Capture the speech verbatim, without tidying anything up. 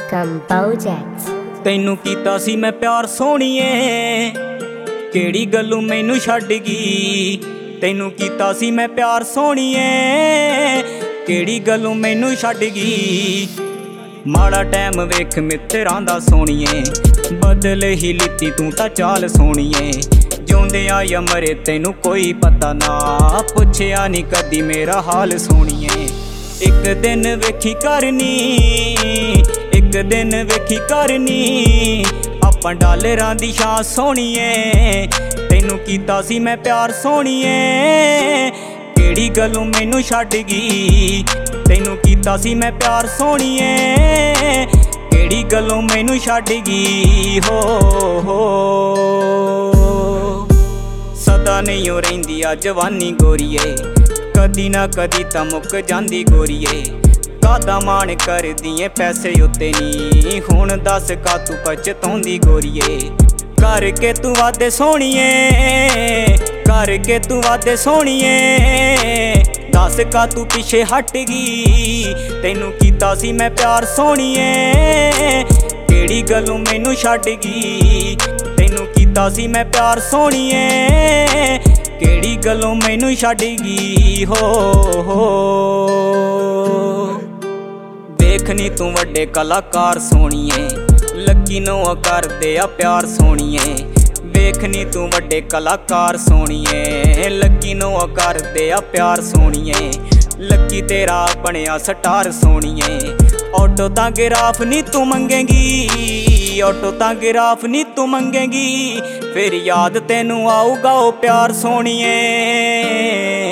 Composite ਤੈਨੂੰ ਕੀਤਾ ਸੀ ਮੈਂ ਪਿਆਰ ਸੋਹਣੀਏ, ਕਿਹੜੀ ਗੱਲੋਂ ਮੈਨੂੰ ਛੱਡ ਗਈ। ਤੈਨੂੰ ਕੀਤਾ ਸੀ ਮੈਂ ਪਿਆਰ ਸੋਹਣੀਏ, ਕਿਹੜੀ ਗੱਲੋਂ ਮੈਨੂੰ ਛੱਡ ਗਈ। ਮਾੜਾ ਟਾਈਮ ਵੇਖ ਮਿੱਤਰਾਂ ਦਾ ਸੋਹਣੀਏ, ਬਦਲ ਹੀ ਲਿੱਤੀ ਤੂੰ ਤਾਂ ਚਾਲ ਸੋਹਣੀਏ। ਜਿਉਂਦੇ ਆ ਜਾਂ ਮਰੇ ਤੈਨੂੰ ਕੋਈ ਪਤਾ ਨਾ, ਪੁੱਛਿਆ ਨਹੀਂ ਕਦੀ ਮੇਰਾ ਹਾਲ ਸੋਹਣੀਏ। ਇੱਕ ਦਿਨ ਵੇਖੀ ਕਰਨੀ, ਇੱਕ ਦਿਨ ਵੇਖੀ ਕਰਨੀ ਆਪਾਂ ਡਾਲਰਾਂ ਦੀ ਛਾਂ ਸੋਹਣੀਏ। ਤੈਨੂੰ ਕੀਤਾ ਸੀ ਮੈਂ ਪਿਆਰ ਸੋਹਣੀਏ, ਕਿਹੜੀ ਗੱਲੋਂ ਮੈਨੂੰ ਛੱਡ ਗਈ। ਤੈਨੂੰ ਕੀਤਾ ਸੀ ਮੈਂ ਪਿਆਰ ਸੋਹਣੀਏ, ਕਿਹੜੀ ਗੱਲੋਂ ਮੈਨੂੰ ਛੱਡ ਗਈ। ਹੋ ਹੋ ਸਦਾ ਨਹੀਂ ਓ ਰਹਿੰਦੀ ਆ ਜਵਾਨੀ ਗੋਰੀਏ, ਕਦੀ ਨਾ ਕਦੀ ਤਾਂ ਮੁੱਕ ਜਾਂਦੀ ਗੋਰੀਏ। ਕਾਹਦਾ ਮਾਣ ਕਰਦੀ ਏ ਪੈਸੇ ਉੱਤੇ ਨੀ, ਹੁਣ ਦੱਸ ਕਾ ਤੂੰ ਪਛਤਾਉਂਦੀ ਗੋਰੀਏ। ਕਰਕੇ ਤੂੰ ਵਾਦੇ ਸੋਹਣੀਏ, ਕਰਕੇ ਤੂੰ ਵਾਦੇ ਸੋਹਣੀਏ, ਦੱਸ ਕਾ ਤੂੰ ਪਿੱਛੇ ਹਟ ਗਈ। ਤੈਨੂੰ ਕੀਤਾ ਸੀ ਮੈਂ ਪਿਆਰ ਸੋਹਣੀਏ, ਕਿਹੜੀ ਗੱਲੋਂ ਮੈਨੂੰ ਛੱਡ ਗਈ। ਤੈਨੂੰ ਕੀਤਾ ਸੀ ਮੈਂ ਪਿਆਰ ਸੋਹਣੀਏ, ਕਿਹੜੀ ਗੱਲੋਂ ਮੈਨੂੰ ਛੱਡ ਗਈ। ਹੋ ਹੋ ਵੇਖਨੀ ਤੂੰ ਵੱਡੇ ਕਲਾਕਾਰ ਸੋਹਣੀਏ, ਲੱਗੀ ਨੂੰ ਕਰਦੇ ਆ ਪਿਆਰ ਸੋਹਣੀਏ। ਵੇਖਨੀ ਤੂੰ ਵੱਡੇ ਕਲਾਕਾਰ ਸੋਹਣੀਏ, ਲੱਗੀ ਨੂੰ ਕਰਦੇ ਆ ਪਿਆਰ ਸੋਹਣੀਏ। ਲੱਗੀ ਤੇਰਾ ਬਣਿਆ ਸਟਾਰ ਸੋਹਣੀਏ। ਆਟੋ ਤਾਂ ਗਿਰਾਫ ਨੀ ਤੂੰ ਮੰਗੇਗੀ, ਆਟੋ ਤਾਂ ਗਿਰਾਫ ਨੀ ਤੂੰ ਮੰਗੇਗੀ, ਫਿਰ ਯਾਦ ਤੈਨੂੰ ਆਊਗਾ ਉਹ ਪਿਆਰ ਸੋਹਣੀਏ।